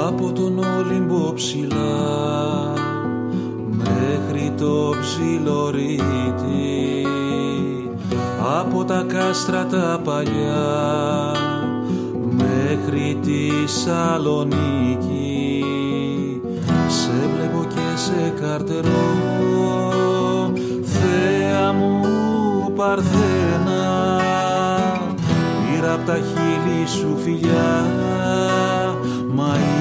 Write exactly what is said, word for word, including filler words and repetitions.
Από τον Όλυμπο ψηλά μέχρι το Ψιλορίτη, από τα κάστρα τα παλιά μέχρι τη Σαλονίκη, σε βλέπω και σε καρτερώ, θέα μου Παρθένα, πήρα απ' τα χείλη σου φιλιά, μα